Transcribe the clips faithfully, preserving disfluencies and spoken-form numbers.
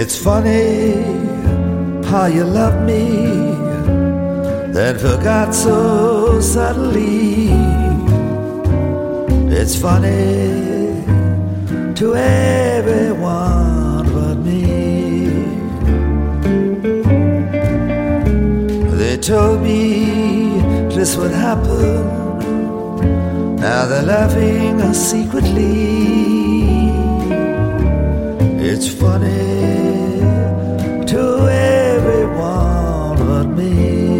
It's funny how you love me, then forgot so suddenly. It's funny to everyone but me. They told me this would happen. Now they're laughing secretly. It's funny to everyone but me.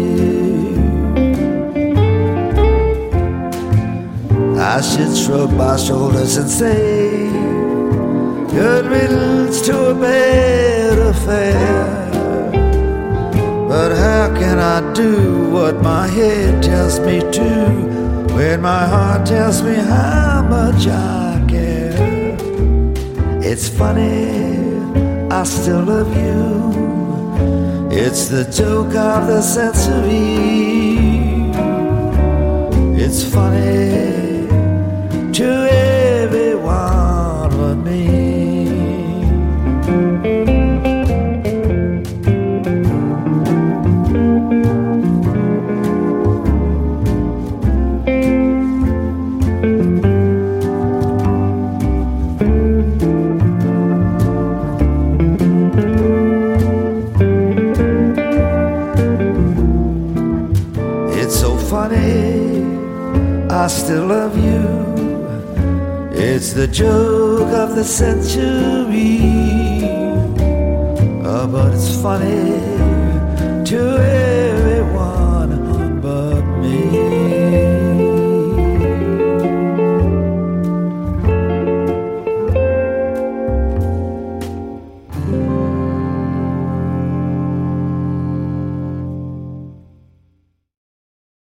I should shrug my shoulders and say, good riddance to a bad affair. But how can I do what my head tells me to, when my heart tells me how much I care? It's funny, I still love you. It's the joke of the century. It's funny to everyone but me. I still love you. It's the joke of the century. Oh, but it's funny